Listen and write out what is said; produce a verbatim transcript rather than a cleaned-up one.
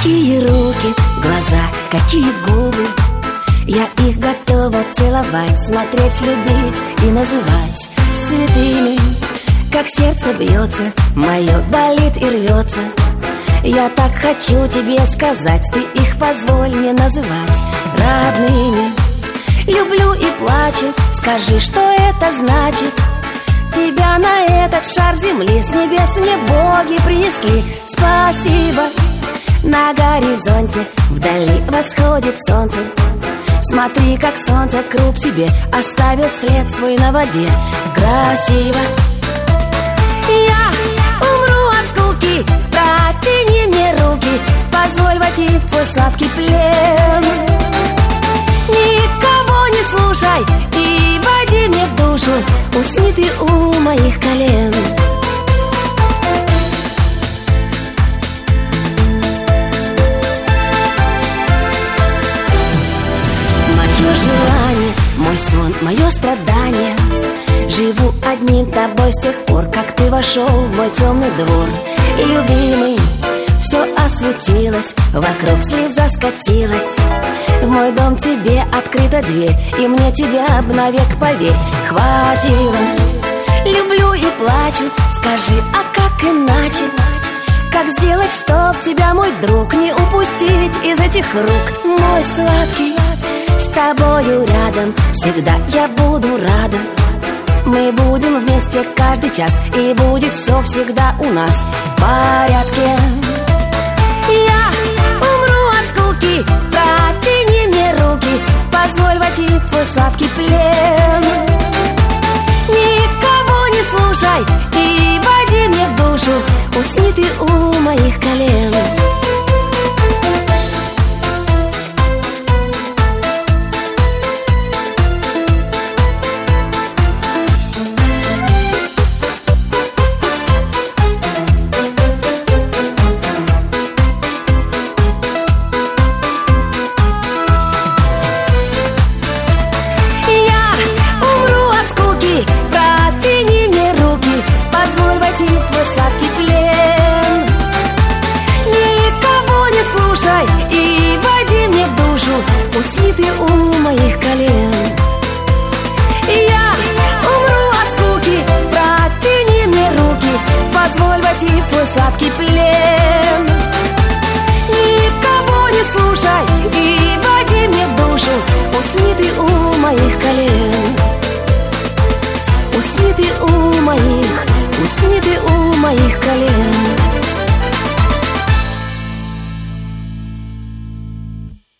Какие руки, глаза, какие губы. Я их готова целовать, смотреть, любить и называть святыми. Как сердце бьется, мое болит и рвется. Я так хочу тебе сказать, ты их позволь мне называть родными. Люблю и плачу, скажи, что это значит. Тебя на этот шар земли с небес мне боги принесли. Спасибо. На горизонте вдали восходит солнце. Смотри, как солнце круг тебе оставил след свой на воде. Красиво. Я умру от скуки, протяни мне руки, позволь войти в твой сладкий плен. Никого не слушай и войди мне в душу, усни ты у моих колен. Мое желание, мой сон, мое страдание. Живу одним тобой с тех пор, как ты вошел в мой темный двор. Любимый, все осветилось, вокруг слеза скатилась. В мой дом тебе открыта дверь, и мне тебя навек поверь хватило. Люблю и плачу, скажи, а как иначе? Как сделать, чтоб тебя, мой друг, не упустить из этих рук? Мой сладкий, с тобою рядом всегда я буду рада. Мы будем вместе каждый час, и будет все всегда у нас в порядке. Я умру от скуки, протяни мне руки, позволь войти в твой сладкий плен. Никого не слушай и войди мне в душу, усни ты у моих колен. Сладкий плен. Никого не слушай и войди мне в душу, усни ты у моих колен. Я умру от скуки, протяни мне руки, позволь войти в твой сладкий плен. Никого не слушай и